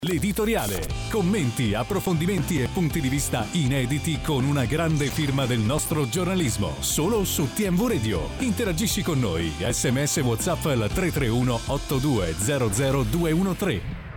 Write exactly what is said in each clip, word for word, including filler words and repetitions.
L'editoriale. Commenti, approfondimenti e punti di vista inediti con una grande firma del nostro giornalismo. Solo su T M V Radio. Interagisci con noi. Sms WhatsApp al tre tre uno otto due zero zero due uno tre.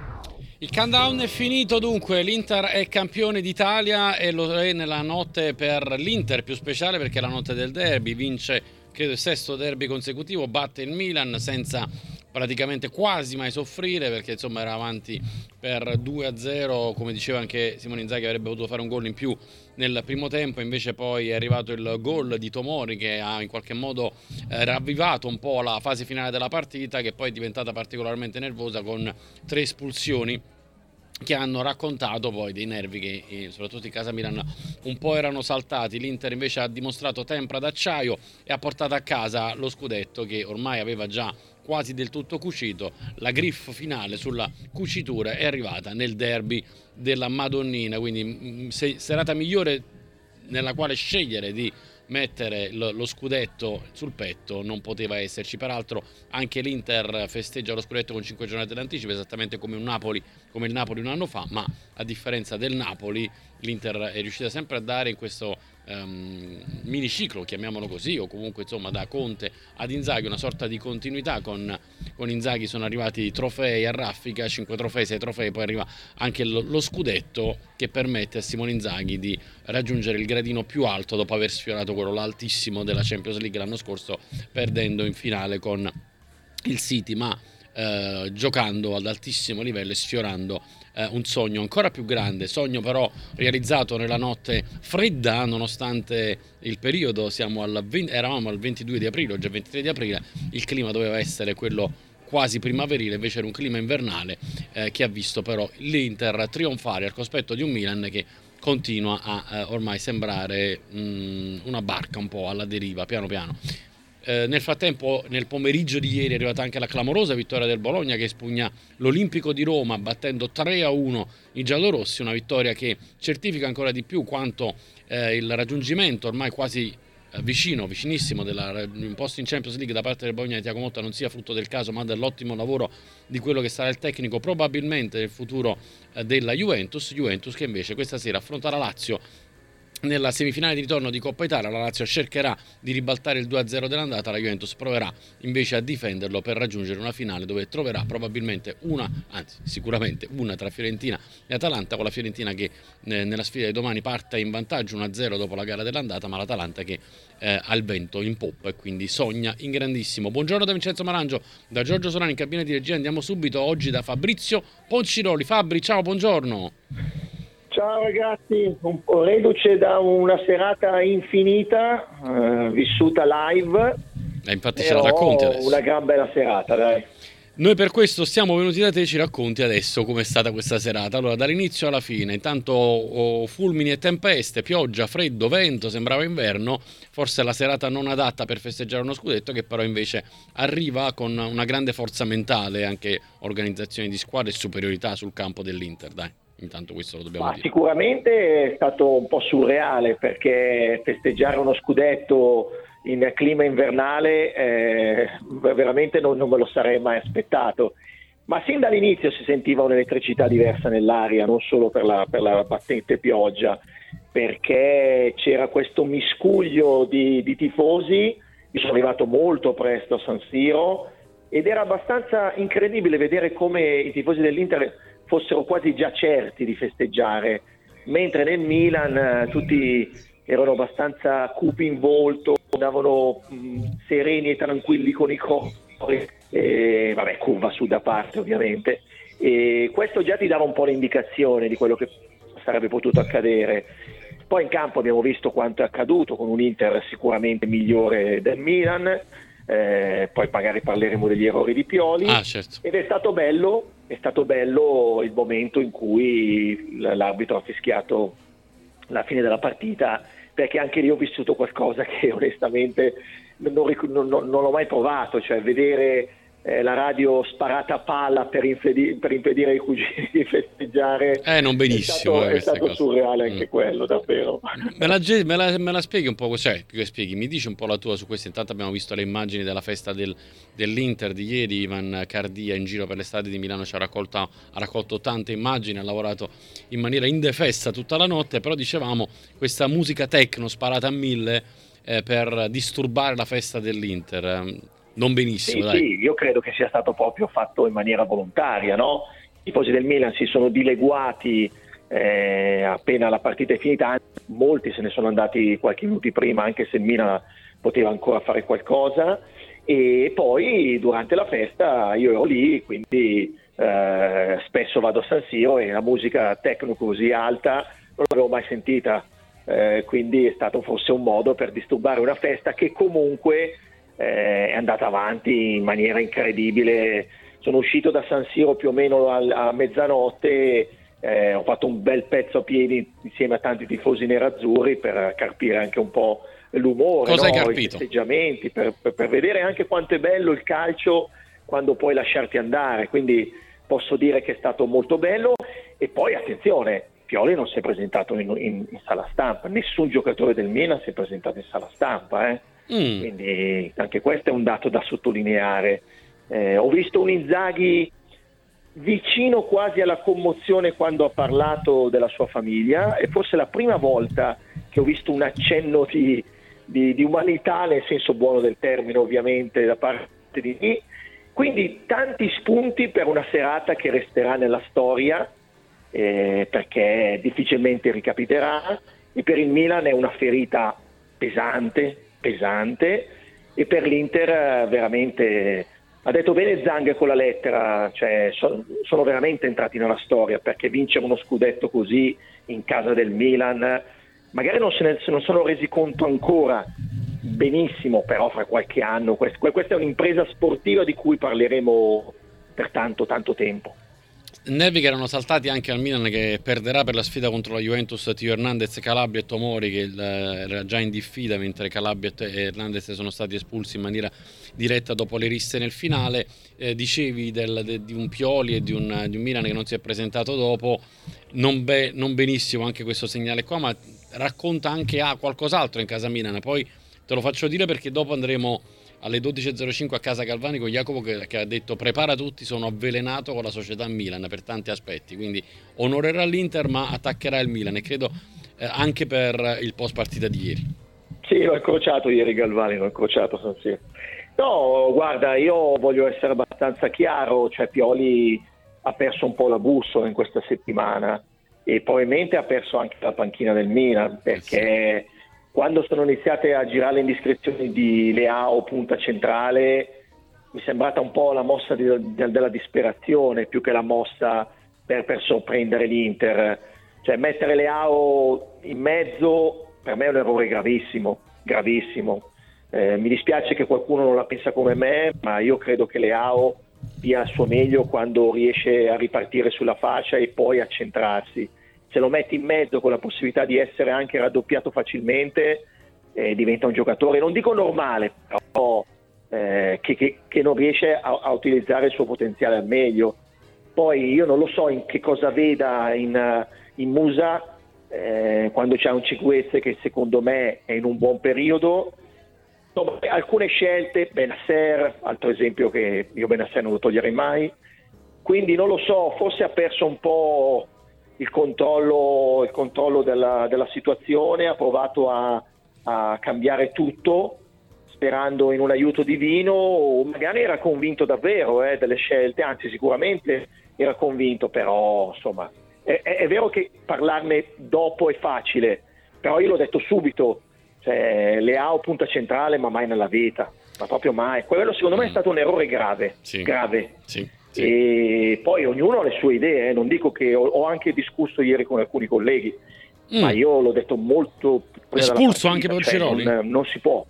Il countdown è finito, dunque l'Inter è campione d'Italia e lo è nella notte per l'Inter, più speciale perché è la notte del derby, vince credo il sesto derby consecutivo, batte il Milan senza praticamente quasi mai soffrire, perché insomma era avanti per due a zero, come diceva anche Simone Inzaghi avrebbe potuto fare un gol in più nel primo tempo, invece poi è arrivato il gol di Tomori che ha in qualche modo eh, ravvivato un po' la fase finale della partita, che poi è diventata particolarmente nervosa con tre espulsioni che hanno raccontato poi dei nervi che eh, soprattutto in casa Milan un po' erano saltati. L'Inter invece ha dimostrato tempra d'acciaio e ha portato a casa lo scudetto che ormai aveva già quasi del tutto cucito. La griffa finale sulla cucitura è arrivata nel derby della Madonnina, quindi mh, se, serata migliore nella quale scegliere di mettere lo scudetto sul petto non poteva esserci. Peraltro anche l'Inter festeggia lo scudetto con cinque giornate d'anticipo, esattamente come un Napoli, come il Napoli un anno fa, ma a differenza del Napoli l'Inter è riuscita sempre a dare in questo um, miniciclo, chiamiamolo così, o comunque insomma da Conte ad Inzaghi una sorta di continuità. Con, con Inzaghi sono arrivati trofei a raffica, cinque trofei, sei trofei, poi arriva anche lo, lo scudetto che permette a Simone Inzaghi di raggiungere il gradino più alto dopo aver sfiorato quello altissimo della Champions League l'anno scorso, perdendo in finale con il City, ma eh, giocando ad altissimo livello e sfiorando eh, un sogno ancora più grande, sogno però realizzato nella notte fredda, nonostante il periodo, siamo al venti, eravamo al ventidue di aprile, oggi è ventitré di aprile, il clima doveva essere quello quasi primaverile, invece era un clima invernale eh, che ha visto però l'Inter trionfare al cospetto di un Milan che continua a eh, ormai sembrare mh, una barca un po' alla deriva, piano piano. Eh, nel frattempo, nel pomeriggio di ieri è arrivata anche la clamorosa vittoria del Bologna che espugna l'Olimpico di Roma battendo tre a uno i giallorossi, una vittoria che certifica ancora di più quanto eh, il raggiungimento ormai quasi eh, vicino, vicinissimo del posto in Champions League da parte del Bologna di Thiago Motta non sia frutto del caso, ma dell'ottimo lavoro di quello che sarà il tecnico probabilmente del futuro eh, della Juventus. Juventus che invece questa sera affronta la Lazio nella semifinale di ritorno di Coppa Italia. La Lazio cercherà di ribaltare il due a zero dell'andata, la Juventus proverà invece a difenderlo per raggiungere una finale dove troverà probabilmente una, anzi sicuramente una tra Fiorentina e Atalanta, con la Fiorentina che eh, nella sfida di domani parte in vantaggio uno a zero dopo la gara dell'andata, ma l'Atalanta che eh, ha il vento in poppa e quindi sogna in grandissimo. Buongiorno da Vincenzo Marangio, da Giorgio Solani in cabina di regia. Andiamo subito oggi da Fabrizio Ponciroli. Fabri, ciao, buongiorno. Ciao ragazzi, un po' reduce da una serata infinita, eh, vissuta live, eh, infatti ce la racconti adesso. Una gran bella serata, dai. Noi per questo siamo venuti da te, ci racconti adesso com'è stata questa serata. Allora, dall'inizio alla fine, intanto oh, fulmini e tempeste, pioggia, freddo, vento, sembrava inverno, forse la serata non adatta per festeggiare uno scudetto, che però invece arriva con una grande forza mentale, anche organizzazione di squadre e superiorità sul campo dell'Inter, dai. Intanto questo lo dobbiamo Ma dire. Sicuramente è stato un po' surreale, perché festeggiare uno scudetto in clima invernale eh, veramente non, non me lo sarei mai aspettato, ma sin dall'inizio si sentiva un'elettricità diversa nell'aria, non solo per la, per la battente pioggia, perché c'era questo miscuglio di, di tifosi. Io sono arrivato molto presto a San Siro ed era abbastanza incredibile vedere come i tifosi dell'Inter fossero quasi già certi di festeggiare, mentre nel Milan eh, tutti erano abbastanza cupi in volto, andavano mh, sereni e tranquilli con i cori, e, vabbè, curva sud a parte ovviamente, e questo già ti dava un po' l'indicazione di quello che sarebbe potuto accadere. Poi in campo abbiamo visto quanto è accaduto, con un Inter sicuramente migliore del Milan, eh, poi magari parleremo degli errori di Pioli, ah, certo. Ed è stato bello è stato bello il momento in cui l'arbitro ha fischiato la fine della partita, perché anche lì ho vissuto qualcosa che onestamente non, non, non, non ho mai provato, cioè vedere eh, la radio sparata a palla per, infedi- per impedire ai cugini di festeggiare. Eh, non benissimo. È stato, eh, è stato cose. surreale anche mm. quello, davvero. Me la, me, la, me la spieghi un po', cioè, più che spieghi, mi dici un po' la tua su questo. Intanto abbiamo visto le immagini della festa del, dell'Inter di ieri. Ivan Cardia in giro per le strade di Milano ci ha raccolto, ha raccolto tante immagini, ha lavorato in maniera indefessa tutta la notte, però dicevamo questa musica techno sparata a mille eh, per disturbare la festa dell'Inter. Non benissimo, sì, dai. Sì, io credo che sia stato proprio fatto in maniera volontaria, no? I tifosi del Milan si sono dileguati eh, appena la partita è finita, molti se ne sono andati qualche minuto prima, anche se il Milan poteva ancora fare qualcosa, e poi durante la festa io ero lì, quindi eh, spesso vado a San Siro e la musica techno così alta non l'avevo mai sentita, eh, quindi è stato forse un modo per disturbare una festa che comunque Eh, è andata avanti in maniera incredibile. Sono uscito da San Siro più o meno a, a mezzanotte, eh, ho fatto un bel pezzo a piedi insieme a tanti tifosi nerazzurri per carpire anche un po' l'umore, cosa no? hai carpito? I festeggiamenti, per, per, per vedere anche quanto è bello il calcio quando puoi lasciarti andare, quindi posso dire che è stato molto bello. E poi attenzione, Pioli non si è presentato in, in, in sala stampa, nessun giocatore del Milan si è presentato in sala stampa, eh. Mm. Quindi anche questo è un dato da sottolineare. Eh, ho visto un Inzaghi vicino quasi alla commozione quando ha parlato della sua famiglia, e forse la prima volta che ho visto un accenno di, di, di umanità, nel senso buono del termine ovviamente, da parte di me. Quindi tanti spunti per una serata che resterà nella storia, eh, perché difficilmente ricapiterà, e per il Milan è una ferita pesante pesante e per l'Inter veramente, ha detto bene Zang con la lettera, cioè sono, sono veramente entrati nella storia, perché vincere uno scudetto così in casa del Milan, magari non se ne non sono resi conto ancora benissimo, però fra qualche anno quest, questa è un'impresa sportiva di cui parleremo per tanto tanto tempo. Nervi che erano saltati anche al Milan, che perderà per la sfida contro la Juventus Tio Hernandez, Calabria e Tomori, che il, era già in diffida, mentre Calabria e Hernandez sono stati espulsi in maniera diretta dopo le risse nel finale. Eh, dicevi del, de, di un Pioli e di un, di un Milan che non si è presentato dopo, non, be, non benissimo anche questo segnale qua, ma racconta anche ah, qualcos'altro in casa Milan. Poi te lo faccio dire perché dopo andremo alle dodici e zero cinque a casa Galvani con Jacopo che, che ha detto prepara tutti, sono avvelenato con la società Milan per tanti aspetti, quindi onorerà l'Inter ma attaccherà il Milan, e credo eh, anche per il post partita di ieri. Sì, l'ho incrociato ieri Galvani, l'ho incrociato, sì. No, guarda, io voglio essere abbastanza chiaro, cioè Pioli ha perso un po' la bussola in questa settimana e probabilmente ha perso anche la panchina del Milan, perché sì, quando sono iniziate a girare le indiscrezioni di Leao punta centrale mi è sembrata un po' la mossa di, de, della disperazione più che la mossa per, per sorprendere l'Inter. Cioè mettere Leao in mezzo per me è un errore gravissimo, gravissimo. Eh, mi dispiace che qualcuno non la pensa come me, ma io credo che Leao dia il suo meglio quando riesce a ripartire sulla fascia e poi a centrarsi. Se lo metti in mezzo con la possibilità di essere anche raddoppiato facilmente, eh, diventa un giocatore, non dico normale, però eh, che, che, che non riesce a, a utilizzare il suo potenziale al meglio. Poi io non lo so in che cosa veda in, in Musa, eh, quando c'è un Ciguezze che secondo me è in un buon periodo. Insomma, alcune scelte, Benasser, altro esempio che io Benasser non lo toglierei mai, quindi non lo so, forse ha perso un po' il controllo, il controllo della, della situazione, ha provato a, a cambiare tutto sperando in un aiuto divino, o magari era convinto davvero eh, delle scelte, anzi sicuramente era convinto, però insomma è, è, è vero che parlarne dopo è facile, però io l'ho detto subito, cioè Leao punta centrale ma mai nella vita, ma proprio mai. Quello secondo me è stato un errore grave, sì, grave. Sì. Sì. E poi ognuno ha le sue idee, eh. Non dico che ho, ho anche discusso ieri con alcuni colleghi, mm. ma io l'ho detto molto espulso anche per cioè Ciroli, non, non si può.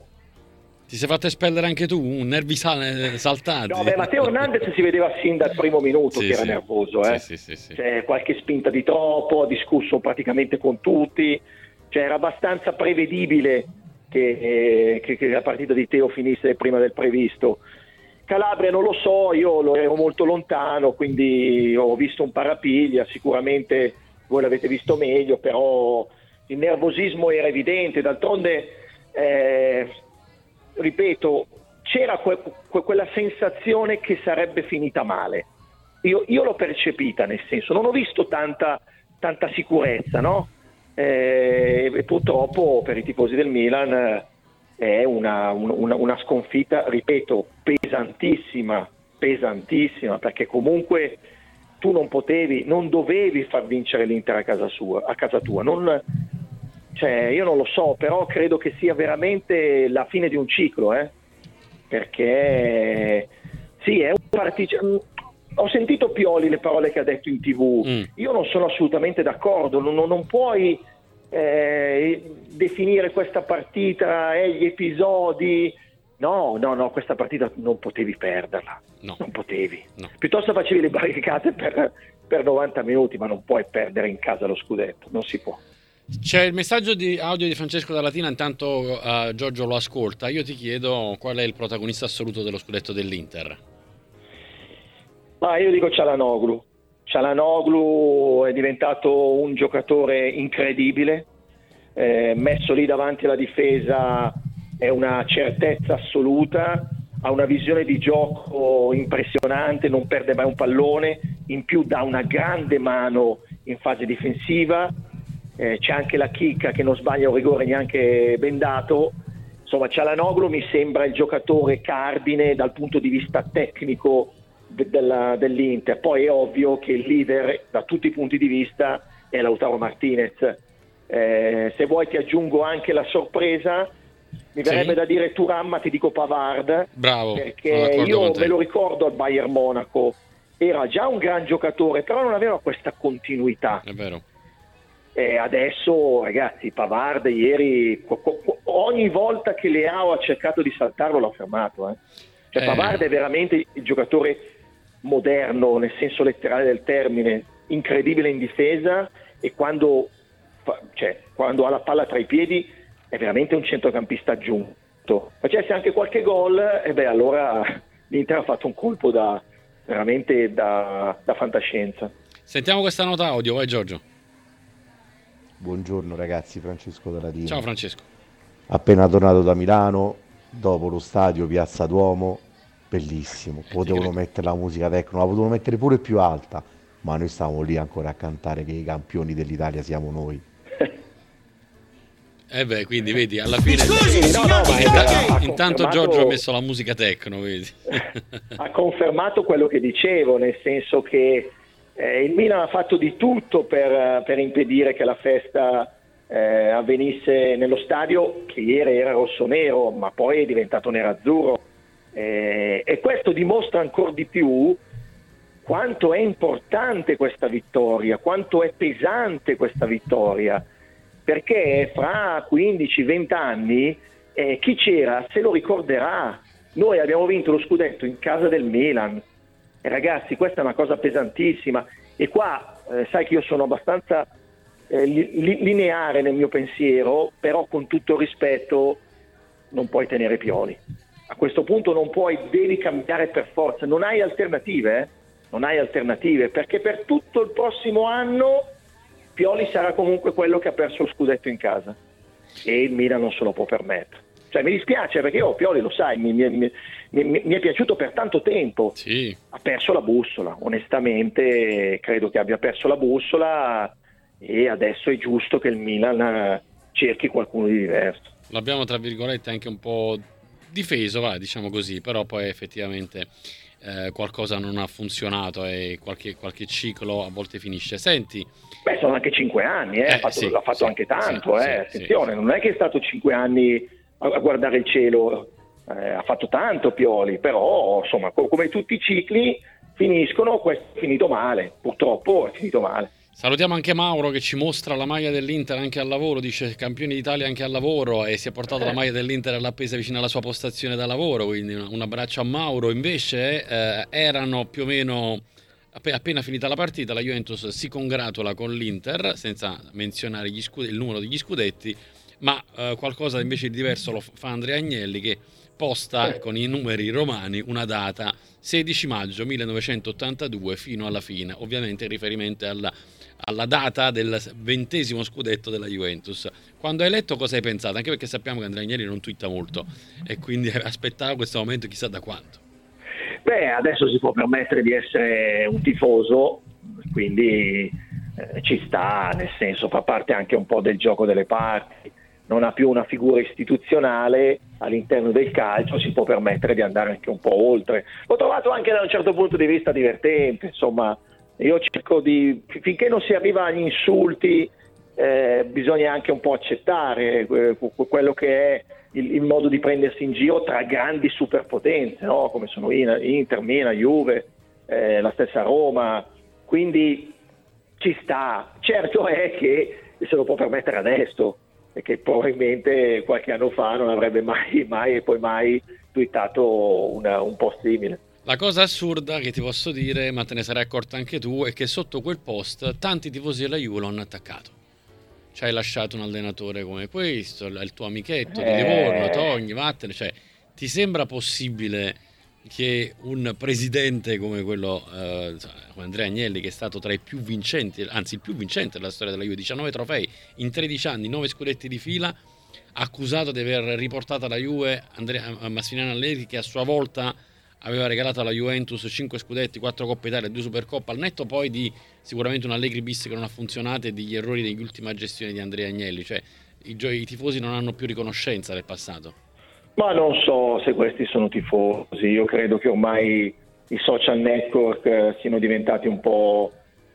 Ti sei fatto espellere anche tu, nervi sal- saltati. No, beh, Matteo Hernandez si vedeva sin dal primo minuto sì, che era sì. nervoso, eh. sì, sì, sì, sì. Cioè, qualche spinta di troppo, ha discusso praticamente con tutti, cioè era abbastanza prevedibile che, eh, che, che la partita di Teo finisse prima del previsto. Calabria non lo so, io lo ero molto lontano, quindi ho visto un parapiglia, sicuramente voi l'avete visto meglio, però il nervosismo era evidente, d'altronde eh, ripeto, c'era que- que- quella sensazione che sarebbe finita male. Io, io l'ho percepita, nel senso, non ho visto tanta, tanta sicurezza, no? Eh, e purtroppo per i tifosi del Milan eh, è una, una, una sconfitta, ripeto, pesantissima, pesantissima, perché comunque tu non potevi, non dovevi far vincere l'Inter a casa sua, a casa tua. Non, cioè, io non lo so, però credo che sia veramente la fine di un ciclo, eh? Perché sì, è un partigiano. Ho sentito Pioli le parole che ha detto in tivù, mm. io non sono assolutamente d'accordo, non, non puoi eh, definire questa partita e eh, gli episodi, no, no, no, questa partita non potevi perderla, no. non potevi, no. Piuttosto facevi le barricate per, per novanta minuti, ma non puoi perdere in casa lo scudetto, non si può. C'è il messaggio di audio di Francesco da Latina, intanto uh, Giorgio lo ascolta. Io ti chiedo qual è il protagonista assoluto dello scudetto dell'Inter. Ah, io dico Çalhanoğlu. Çalhanoğlu è diventato un giocatore incredibile, eh, messo lì davanti alla difesa è una certezza assoluta, ha una visione di gioco impressionante, non perde mai un pallone, in più dà una grande mano in fase difensiva, eh, c'è anche la chicca che non sbaglia un rigore neanche ben dato. Insomma, Çalhanoğlu mi sembra il giocatore cardine dal punto di vista tecnico Della, dell'Inter. Poi è ovvio che il leader da tutti i punti di vista è Lautaro Martinez. Eh, se vuoi ti aggiungo anche la sorpresa, mi verrebbe sì. da dire Thuram, ma ti dico Pavard. Bravo, perché io me lo ricordo al Bayern Monaco, era già un gran giocatore, però non aveva questa continuità. È vero. E adesso, ragazzi, Pavard ieri ogni volta che Leao ha cercato di saltarlo l'ha fermato, eh. Cioè, eh. Pavard è veramente il giocatore moderno nel senso letterale del termine, incredibile in difesa, e quando, cioè, quando ha la palla tra i piedi è veramente un centrocampista aggiunto. Facesse anche qualche gol e beh, allora l'Inter ha fatto un colpo da veramente da, da fantascienza. Sentiamo questa nota audio, vai Giorgio. Buongiorno ragazzi, Francesco da Latina. Ciao Francesco. Appena tornato da Milano, dopo lo stadio Piazza Duomo, bellissimo, potevano mettere la musica tecno, la potevano mettere pure più alta, ma noi stavamo lì ancora a cantare che i campioni dell'Italia siamo noi. Eh beh, quindi vedi, alla fine Scusi, no, no, ma intanto, intanto Giorgio ha messo la musica tecno, vedi. Ha confermato quello che dicevo, nel senso che eh, il Milan ha fatto di tutto per, per impedire che la festa eh, avvenisse nello stadio, che ieri era rossonero, ma poi è diventato nerazzurro. Eh, e questo dimostra ancora di più quanto è importante questa vittoria, quanto è pesante questa vittoria, perché fra quindici venti anni eh, chi c'era se lo ricorderà. Noi abbiamo vinto lo scudetto in casa del Milan e ragazzi, questa è una cosa pesantissima, e qua eh, sai che io sono abbastanza eh, li- lineare nel mio pensiero, però con tutto il rispetto non puoi tenere Pioli. A questo punto non puoi, devi cambiare per forza, non hai alternative, eh? non hai alternative, perché per tutto il prossimo anno Pioli sarà comunque quello che ha perso lo scudetto in casa e il Milan non se lo può permettere. Cioè mi dispiace perché io Pioli, lo sai, mi, mi, mi, mi, mi è piaciuto per tanto tempo, sì. Ha perso la bussola, onestamente credo che abbia perso la bussola e adesso è giusto che il Milan cerchi qualcuno di diverso. L'abbiamo tra virgolette anche un po' difeso, va, diciamo così, però poi effettivamente eh, qualcosa non ha funzionato e qualche, qualche ciclo a volte finisce. Senti, beh, sono anche cinque anni, eh, eh, ha fatto, sì, l'ha fatto sì, anche tanto, sì, eh, sì, attenzione, sì, non è che è stato cinque anni a, a guardare il cielo, eh, ha fatto tanto Pioli, però insomma co- come tutti i cicli finiscono, questo è finito male, purtroppo è finito male. Salutiamo anche Mauro che ci mostra la maglia dell'Inter anche al lavoro, dice campioni d'Italia anche al lavoro, e si è portato eh. la maglia dell'Inter all'appesa vicino alla sua postazione da lavoro, quindi un abbraccio a Mauro. Invece eh, erano più o meno appena finita la partita, la Juventus si congratula con l'Inter senza menzionare gli scud- il numero degli scudetti, ma eh, qualcosa invece di diverso lo fa Andrea Agnelli, che posta con i numeri romani una data sedici maggio millenovecentottantadue fino alla fine, ovviamente in riferimento alla, alla data del ventesimo scudetto della Juventus. Quando hai letto cosa hai pensato? Anche perché sappiamo che Andrea Agnelli non twitta molto e quindi aspettava questo momento chissà da quanto. Beh, adesso si può permettere di essere un tifoso, quindi eh, ci sta, nel senso fa parte anche un po' del gioco delle parti, non ha più una figura istituzionale all'interno del calcio, si può permettere di andare anche un po' oltre. L'ho trovato anche da un certo punto di vista divertente, insomma, io cerco di, finché non si arriva agli insulti, eh, bisogna anche un po' accettare eh, quello che è il, il modo di prendersi in giro tra grandi superpotenze, no? Come sono Inter, Milan, Juve, eh, la stessa Roma, quindi ci sta. Certo è che se lo può permettere adesso, perché probabilmente qualche anno fa non avrebbe mai, mai e poi mai twittato una, un post simile. La cosa assurda che ti posso dire, ma te ne sarai accorta anche tu, è che sotto quel post tanti tifosi della Juve lo hanno attaccato. Ci hai lasciato un allenatore come questo, il tuo amichetto di Livorno, togli, vattene. Cioè, ti sembra possibile che un presidente come quello eh, come Andrea Agnelli, che è stato tra i più vincenti, anzi il più vincente della storia della Juve, diciannove trofei in tredici anni, nove scudetti di fila, accusato di aver riportato alla Juve Andrea, Massimiliano Allegri, che a sua volta aveva regalato alla Juventus cinque scudetti, quattro Coppa Italia e due Supercoppa, al netto poi di sicuramente un Allegri bis che non ha funzionato e degli errori degli ultima gestione di Andrea Agnelli. Cioè i, i tifosi non hanno più riconoscenza del passato. Ma non so se questi sono tifosi, io credo che ormai i social network siano diventati un po'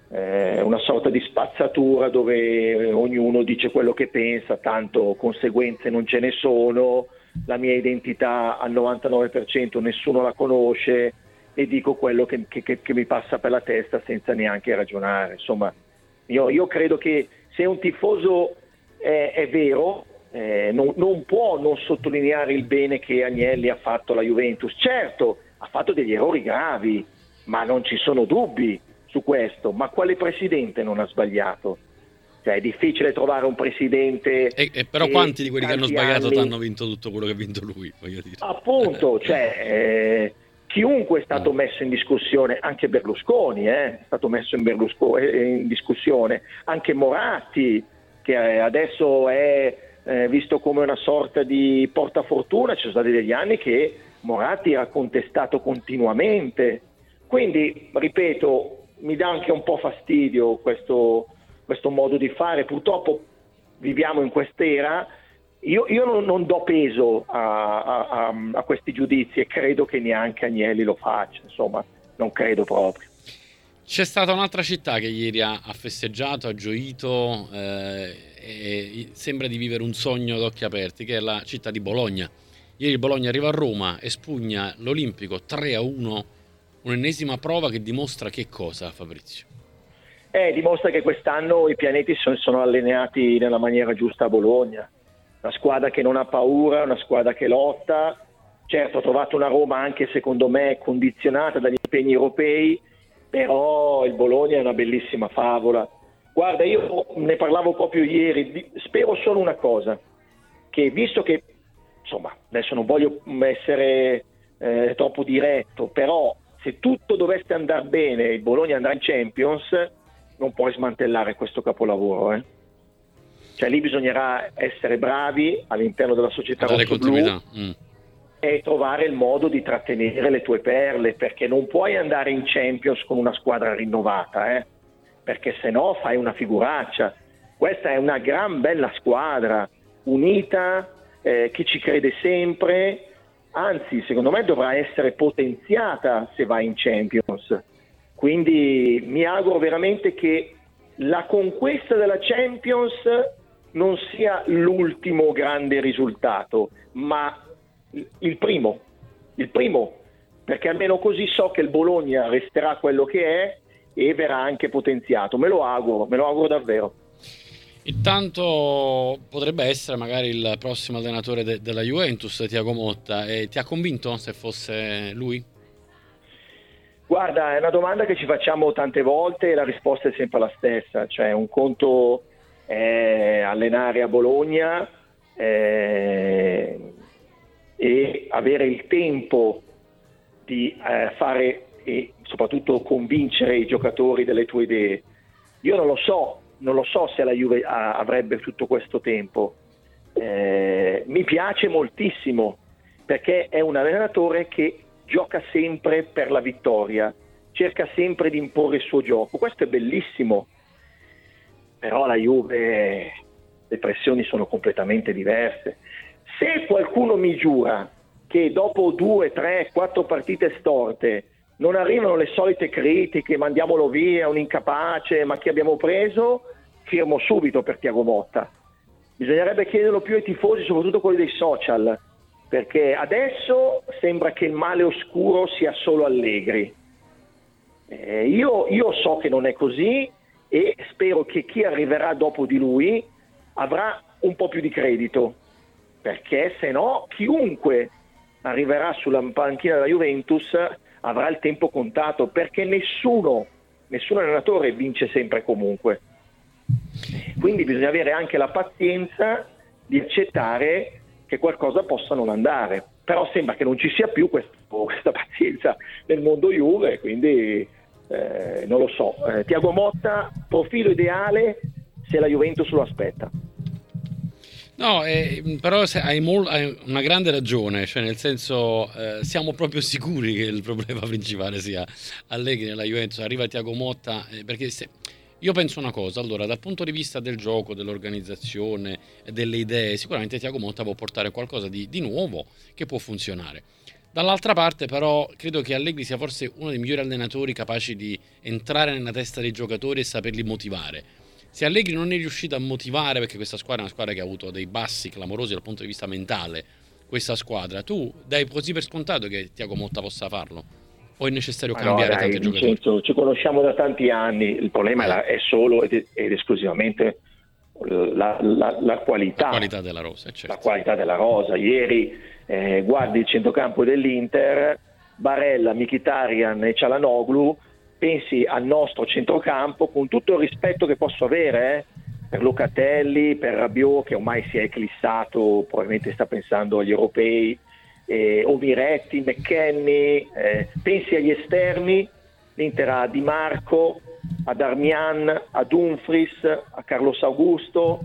eh, una sorta di spazzatura dove ognuno dice quello che pensa, tanto conseguenze non ce ne sono, la mia identità al novantanove per cento nessuno la conosce e dico quello che, che, che mi passa per la testa senza neanche ragionare. Insomma, io, io credo che se un tifoso è, è vero, Eh, non, non può non sottolineare il bene che Agnelli ha fatto alla Juventus. Certo, ha fatto degli errori gravi, ma non ci sono dubbi su questo. Ma quale presidente non ha sbagliato? Cioè, è difficile trovare un presidente. E, e però quanti di quelli che hanno sbagliato anni... hanno vinto tutto quello che ha vinto lui, voglio dire. Appunto, cioè eh, chiunque è stato messo in discussione, anche Berlusconi eh, è stato messo in, Berlusconi, in discussione, anche Moratti, che adesso è Eh, visto come una sorta di portafortuna. Ci sono stati degli anni che Moratti era contestato continuamente, quindi ripeto, mi dà anche un po' fastidio questo, questo modo di fare. Purtroppo viviamo in quest'era, io, io non, non do peso a, a, a questi giudizi e credo che neanche Agnelli lo faccia, insomma non credo proprio. C'è stata un'altra città che ieri ha, ha festeggiato, ha gioito eh, e sembra di vivere un sogno ad occhi aperti, che è la città di Bologna. Ieri il Bologna arriva a Roma e spugna l'Olimpico tre a uno, un'ennesima prova che dimostra che cosa, Fabrizio? Eh, dimostra che quest'anno i pianeti sono, sono allineati nella maniera giusta a Bologna. Una squadra che non ha paura, una squadra che lotta. Certo, ha trovato una Roma anche secondo me condizionata dagli impegni europei, però il Bologna è una bellissima favola. Guarda, io ne parlavo proprio ieri, spero solo una cosa, che visto che, insomma, adesso non voglio essere eh, troppo diretto, però se tutto dovesse andare bene e il Bologna andrà in Champions, non puoi smantellare questo capolavoro, eh. Cioè lì bisognerà essere bravi all'interno della società rossoblu mm. e trovare il modo di trattenere le tue perle, perché non puoi andare in Champions con una squadra rinnovata, eh? Perché se no fai una figuraccia. Questa è una gran bella squadra, unita, eh, che ci crede sempre, anzi secondo me dovrà essere potenziata se va in Champions. Quindi mi auguro veramente che la conquista della Champions non sia l'ultimo grande risultato, ma il primo, il primo, perché almeno così so che il Bologna resterà quello che è e verrà anche potenziato. Me lo auguro, me lo auguro davvero. Intanto potrebbe essere magari il prossimo allenatore de- della Juventus, Thiago Motta, e ti ha convinto se fosse lui? Guarda, è una domanda che ci facciamo tante volte e la risposta è sempre la stessa, cioè un conto è allenare a Bologna, eh, e avere il tempo di eh, fare e soprattutto convincere i giocatori delle tue idee. Io non lo so, non lo so se la Juve ha, avrebbe tutto questo tempo. Eh, mi piace moltissimo perché è un allenatore che gioca sempre per la vittoria, cerca sempre di imporre il suo gioco, questo è bellissimo. Però la Juve, le pressioni sono completamente diverse. Se qualcuno mi giura che dopo due, tre, quattro partite storte non arrivano le solite critiche, mandiamolo via, un incapace, ma chi abbiamo preso, firmo subito per Thiago Motta. Bisognerebbe chiederlo più ai tifosi, soprattutto quelli dei social, perché adesso sembra che il male oscuro sia solo Allegri. Eh, io, io so che non è così e spero che chi arriverà dopo di lui avrà un po' più di credito, perché se no chiunque arriverà sulla panchina della Juventus avrà il tempo contato, perché nessuno, nessun allenatore vince sempre comunque. Quindi bisogna avere anche la pazienza di accettare che qualcosa possa non andare, però sembra che non ci sia più questo, questa pazienza nel mondo Juve, quindi eh, non lo so. eh, Thiago Motta, profilo ideale se la Juventus lo aspetta. No, eh, però se hai, mol- hai una grande ragione, cioè nel senso eh, siamo proprio sicuri che il problema principale sia Allegri nella Juventus. Arriva Thiago Motta, eh, perché se... io penso una cosa, allora dal punto di vista del gioco, dell'organizzazione, delle idee, sicuramente Thiago Motta può portare qualcosa di, di nuovo che può funzionare. Dall'altra parte però credo che Allegri sia forse uno dei migliori allenatori capaci di entrare nella testa dei giocatori e saperli motivare. Se Allegri non è riuscito a motivare, perché questa squadra è una squadra che ha avuto dei bassi clamorosi dal punto di vista mentale, questa squadra, tu dai così per scontato che Thiago Motta possa farlo? O è necessario Ma cambiare no, dai, tanti Vincenzo, giocatori? ci conosciamo da tanti anni, il problema è, la, è solo ed, ed esclusivamente la, la, la qualità. La qualità della rosa, certo. La qualità della rosa. Ieri eh, guardi il centrocampo dell'Inter, Barella, Mkhitaryan e Çalhanoğlu, pensi al nostro centrocampo, con tutto il rispetto che posso avere eh, per Locatelli, per Rabiot che ormai si è eclissato, probabilmente sta pensando agli europei, eh, Omiretti, McKennie, eh, pensi agli esterni, l'Inter ha Di Marco, a Darmian, a Dumfries, a Carlos Augusto,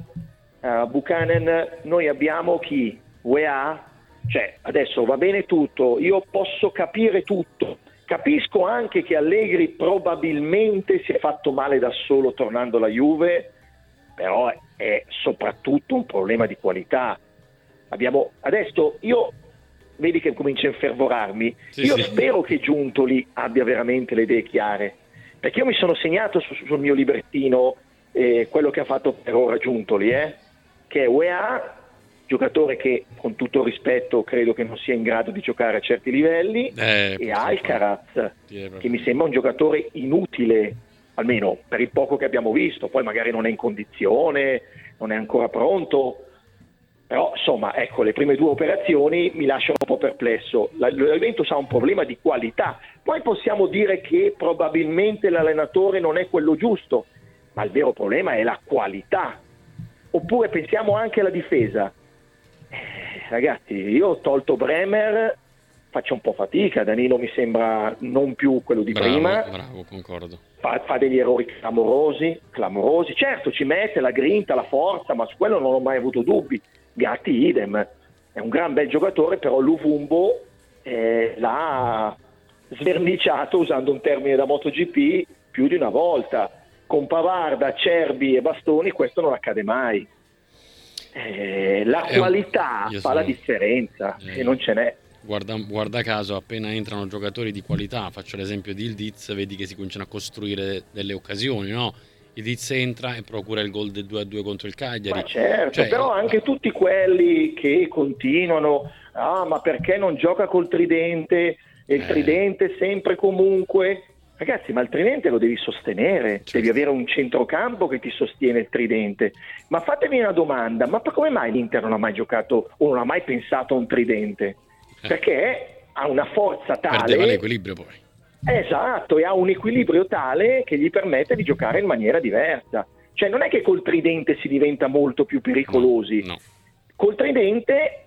a Buchanan. Noi abbiamo chi? U E A? Cioè adesso va bene tutto, io posso capire tutto, capisco anche che Allegri probabilmente si è fatto male da solo tornando alla Juve, però è soprattutto un problema di qualità. Abbiamo adesso, io vedi che comincia a infervorarmi, sì, io sì. spero che Giuntoli abbia veramente le idee chiare, perché io mi sono segnato su, sul mio librettino eh, quello che ha fatto per ora Giuntoli, eh, che è U E A, giocatore che con tutto il rispetto credo che non sia in grado di giocare a certi livelli, Eh, e Alcaraz, sì, che mi sembra un giocatore inutile, almeno per il poco che abbiamo visto, poi magari non è in condizione, non è ancora pronto, però insomma ecco, le prime due operazioni mi lasciano un po' perplesso. La, la Juventus ha un problema di qualità, poi possiamo dire che probabilmente l'allenatore non è quello giusto, ma il vero problema è la qualità. Oppure pensiamo anche alla difesa. Eh, ragazzi, io ho tolto Bremer, faccio un po' fatica, Danilo mi sembra non più quello di bravo, prima, bravo, concordo. fa, fa degli errori clamorosi, clamorosi, certo ci mette la grinta, la forza, ma su quello non ho mai avuto dubbi. Gatti idem, è un gran bel giocatore, però Luvumbo eh, l'ha sverniciato, usando un termine da MotoGP, più di una volta. Con Pavard, Acerbi e Bastoni questo non accade mai. Eh, la Eh, qualità io fa sono- la differenza Eh. e non ce n'è. Guarda, guarda caso, appena entrano giocatori di qualità, faccio l'esempio di Ildiz, vedi che si cominciano a costruire delle occasioni, no? Ildiz entra e procura il gol del due a due contro il Cagliari. Ma certo, Cioè, però anche tutti quelli che continuano, ah ma perché non gioca col tridente, e il Eh. tridente sempre comunque. Ragazzi, ma il tridente lo devi sostenere, Certo. devi avere un centrocampo che ti sostiene il tridente. Ma fatemi una domanda, ma come mai l'Inter non ha mai giocato o non ha mai pensato a un tridente? Eh. Perché ha una forza perdeva tale, l'equilibrio poi. esatto, e ha un equilibrio tale che gli permette di giocare in maniera diversa. Cioè non è che col tridente si diventa molto più pericolosi, No, no. col tridente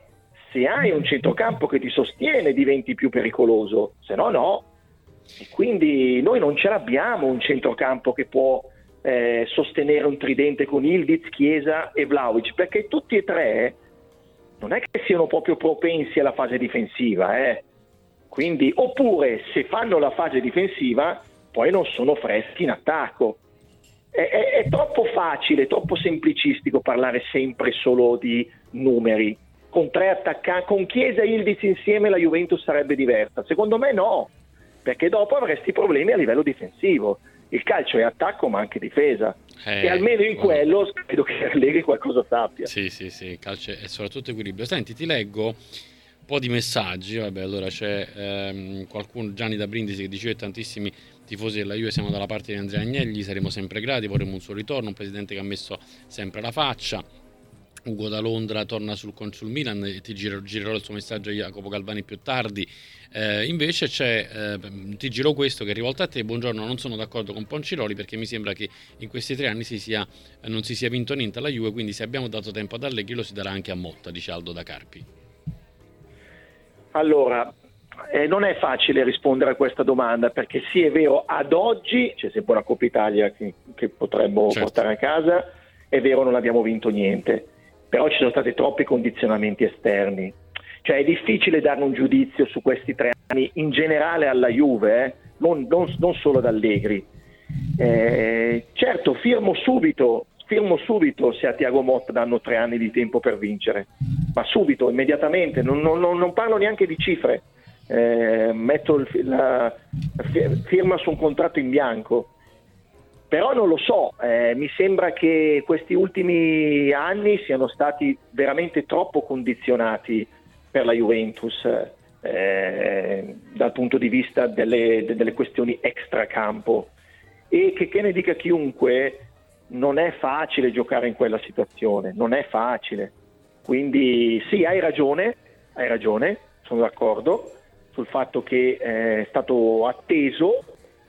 se hai un centrocampo che ti sostiene diventi più pericoloso, se no no. E quindi noi non ce l'abbiamo un centrocampo che può eh, sostenere un tridente con Ildiz, Chiesa e Vlahovic, perché tutti e tre non è che siano proprio propensi alla fase difensiva, eh. Quindi, oppure se fanno la fase difensiva poi non sono freschi in attacco. È, è, è troppo facile, troppo semplicistico parlare sempre solo di numeri. Con tre attaccanti, con Chiesa e Ildiz insieme la Juventus sarebbe diversa. Secondo me no, perché dopo avresti problemi a livello difensivo. Il calcio è attacco ma anche difesa, eh, e almeno in bueno. quello credo che Allegri qualcosa sappia. Sì, sì, sì, il calcio è soprattutto equilibrio. Senti, ti leggo un po' di messaggi. Vabbè, allora c'è ehm, qualcuno, Gianni da Brindisi, che dice: tantissimi tifosi della Juve siamo dalla parte di Andrea Agnelli, saremo sempre grati, vorremmo un suo ritorno, un presidente che ha messo sempre la faccia. Ugo da Londra torna sul, sul Milan, e ti giro, girerò il suo messaggio a Jacopo Galvani più tardi. Eh, invece c'è, eh, ti giro questo che è rivolto a te. Buongiorno, non sono d'accordo con Ponciroli perché mi sembra che in questi tre anni si sia, eh, non si sia vinto niente alla Juve, quindi se abbiamo dato tempo ad Allegri lo si darà anche a Motta, dice Aldo da Carpi. Allora, eh, non è facile rispondere a questa domanda, perché sì, è vero, ad oggi c'è sempre una Coppa Italia che, che potremmo certo. portare a casa, è vero, non abbiamo vinto niente, però ci sono stati troppi condizionamenti esterni, cioè è difficile dare un giudizio su questi tre anni in generale alla Juve, eh? non, non, non solo ad Allegri. Eh, certo, firmo subito, firmo subito se a Thiago Motta danno tre anni di tempo per vincere, ma subito, immediatamente, non, non, non parlo neanche di cifre, eh, metto il, la firma su un contratto in bianco. Però non lo so, eh, mi sembra che questi ultimi anni siano stati veramente troppo condizionati per la Juventus eh, dal punto di vista delle, delle questioni extracampo, e che, che ne dica chiunque, non è facile giocare in quella situazione, non è facile. Quindi sì, hai ragione, hai ragione, sono d'accordo sul fatto che eh, è stato atteso,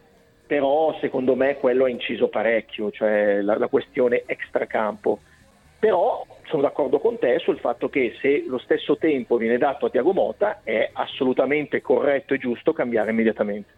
però secondo me quello ha inciso parecchio, cioè la, la questione extracampo. Però sono d'accordo con te sul fatto che se lo stesso tempo viene dato a Thiago Motta è assolutamente corretto e giusto cambiare immediatamente.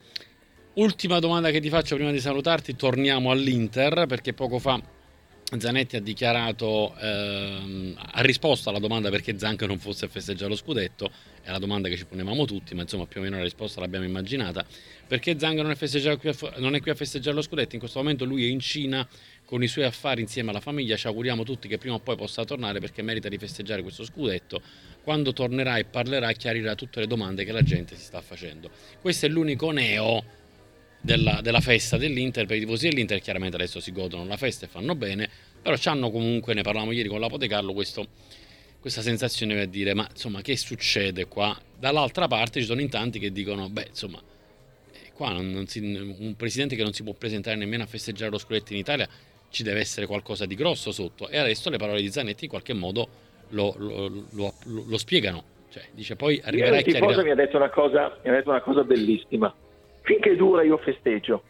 Ultima domanda che ti faccio prima di salutarti, torniamo all'Inter, perché poco fa Zanetti ha dichiarato, ehm, ha risposto alla domanda perché Zanca non fosse a festeggiare lo scudetto. È la domanda che ci ponevamo tutti, ma insomma più o meno la risposta l'abbiamo immaginata. Perché Zanca non è, qui a, non è qui a festeggiare lo scudetto? In questo momento lui è in Cina con i suoi affari insieme alla famiglia. Ci auguriamo tutti che prima o poi possa tornare, perché merita di festeggiare questo scudetto. Quando tornerà e parlerà chiarirà tutte le domande che la gente si sta facendo. Questo è l'unico neo della, della festa dell'Inter. Per i tifosi dell'Inter chiaramente adesso si godono la festa e fanno bene, però c'hanno comunque, ne parlavamo ieri con l'Apote Carlo, questo, questa sensazione per dire: ma insomma che succede qua? Dall'altra parte ci sono in tanti che dicono: beh insomma eh, qua non, non si, un presidente che non si può presentare nemmeno a festeggiare lo scudetto in Italia, ci deve essere qualcosa di grosso sotto. E adesso le parole di Zanetti in qualche modo lo, lo, lo, lo, lo spiegano, cioè dice poi arriverà il tifoso mi ha detto una cosa, mi ha detto una cosa bellissima: finché dura io festeggio,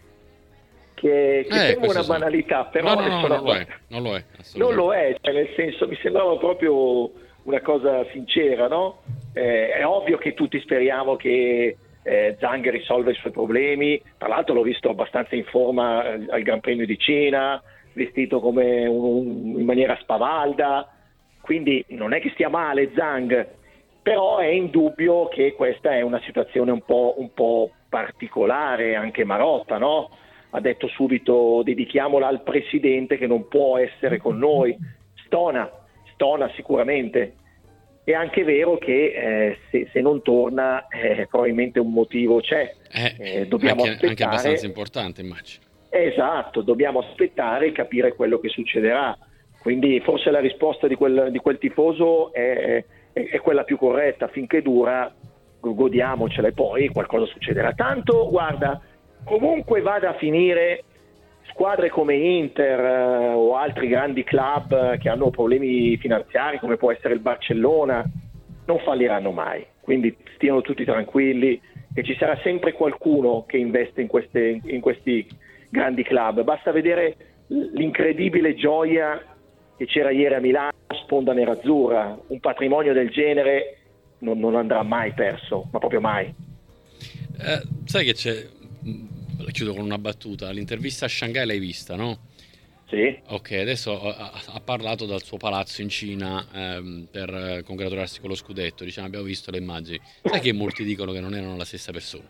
che, che eh, sembra una sono... banalità, però no, no, no, non, lo è, non lo è non lo è, cioè nel senso, mi sembrava proprio una cosa sincera, no? Eh, è ovvio che tutti speriamo che eh, Zhang risolva i suoi problemi. Tra l'altro l'ho visto abbastanza in forma al Gran Premio di Cina, vestito come un, in maniera spavalda, quindi non è che stia male Zhang, però è indubbio che questa è una situazione un po', un po' particolare. Anche Marotta, no? Ha detto subito: dedichiamola al presidente che non può essere con noi. Stona, stona sicuramente. È anche vero che eh, se, se non torna eh, probabilmente un motivo c'è. Eh, eh, dobbiamo anche, aspettare. Anche abbastanza importante, immagino. Esatto, dobbiamo aspettare e capire quello che succederà. Quindi forse la risposta di quel, di quel tifoso è, è, è quella più corretta: finché dura godiamocela, e poi qualcosa succederà. Tanto, guarda, comunque vada a finire, squadre come Inter eh, o altri grandi club eh, che hanno problemi finanziari, come può essere il Barcellona, non falliranno mai. Quindi stiano tutti tranquilli, che ci sarà sempre qualcuno che investe in, queste, in questi grandi club. Basta vedere l'incredibile gioia che c'era ieri a Milano, sponda nerazzurra. Un patrimonio del genere non, non andrà mai perso, ma proprio mai. Eh, sai che c'è, la chiudo con una battuta, l'intervista a Shanghai l'hai vista, no? Sì. Ok, adesso ha, ha parlato dal suo palazzo in Cina ehm, per congratularsi con lo scudetto, diciamo, abbiamo visto le immagini. Sai che molti dicono che non erano la stessa persona?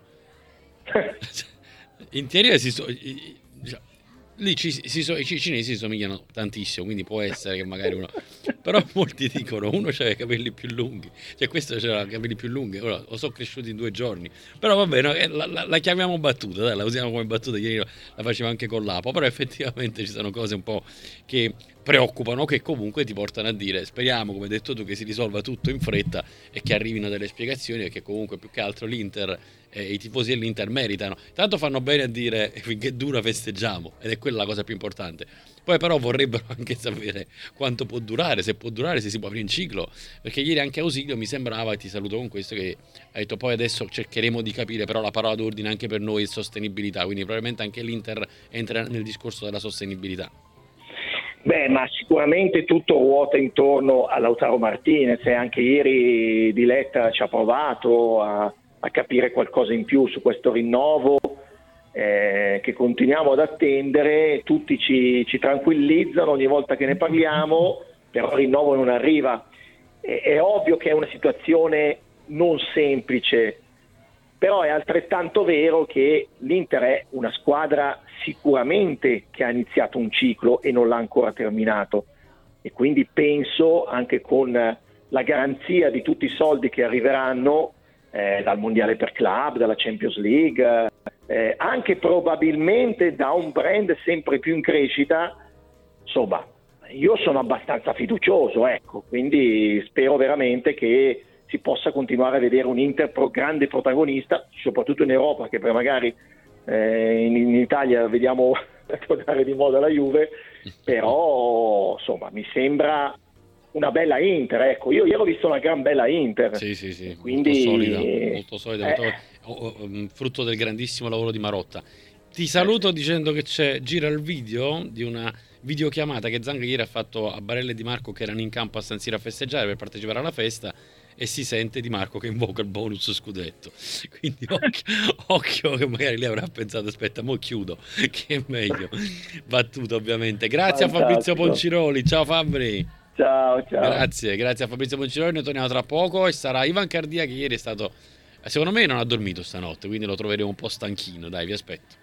In teoria si so, diciamo, lì ci, si so, i cinesi somigliano tantissimo, quindi può essere che magari uno, però molti dicono uno c'aveva i capelli più lunghi, cioè questo c'era i capelli più lunghi, ora lo sono cresciuti in due giorni, però va bene, la, la, la chiamiamo battuta, dai, la usiamo come battuta, ieri la facevo anche con l'Apo, però effettivamente ci sono cose un po' che preoccupano, che comunque ti portano a dire speriamo, come hai detto tu, che si risolva tutto in fretta e che arrivino delle spiegazioni, perché comunque più che altro l'Inter e i tifosi dell'Inter meritano, tanto fanno bene a dire finché dura festeggiamo, ed è quella la cosa più importante. Poi però vorrebbero anche sapere quanto può durare, se può durare, se si può aprire in ciclo, perché ieri anche Ausilio mi sembrava, e ti saluto con questo, che ha detto poi adesso cercheremo di capire, però la parola d'ordine anche per noi è sostenibilità, quindi probabilmente anche l'Inter entra nel discorso della sostenibilità. Beh, ma sicuramente tutto ruota intorno a Lautaro Martinez, e anche ieri Diletta ci ha provato a, a capire qualcosa in più su questo rinnovo eh, che continuiamo ad attendere. Tutti ci, ci tranquillizzano ogni volta che ne parliamo, però il rinnovo non arriva. È, è ovvio che è una situazione non semplice, però è altrettanto vero che l'Inter è una squadra sicuramente che ha iniziato un ciclo e non l'ha ancora terminato, e quindi penso, anche con la garanzia di tutti i soldi che arriveranno eh, dal Mondiale per Club, dalla Champions League, eh, anche probabilmente da un brand sempre più in crescita, insomma io sono abbastanza fiducioso, ecco, quindi spero veramente che si possa continuare a vedere un Inter pro, grande protagonista, soprattutto in Europa, che poi magari eh, in, in Italia vediamo tornare di moda la Juve, però insomma mi sembra una bella Inter, ecco, io ieri ho visto una gran bella Inter. Sì, sì, sì, quindi, molto solida, molto solida, eh, molto, frutto del grandissimo lavoro di Marotta. Ti saluto dicendo che c'è, gira il video di una videochiamata che Zang ieri ha fatto a Barella e Di Marco, che erano in campo a San Siro a festeggiare per partecipare alla festa, e si sente Di Marco che invoca il bonus scudetto, quindi occhio, occhio che magari lei avrà pensato aspetta mo chiudo, che è meglio. Battuta ovviamente. Grazie Fantastico. A Fabrizio Ponciroli, ciao Fabri. Ciao, ciao. Grazie, grazie a Fabrizio Ponciroli, noi torniamo tra poco e sarà Ivan Cardia, che ieri è stato, secondo me non ha dormito stanotte, quindi lo troveremo un po' stanchino, dai, vi aspetto.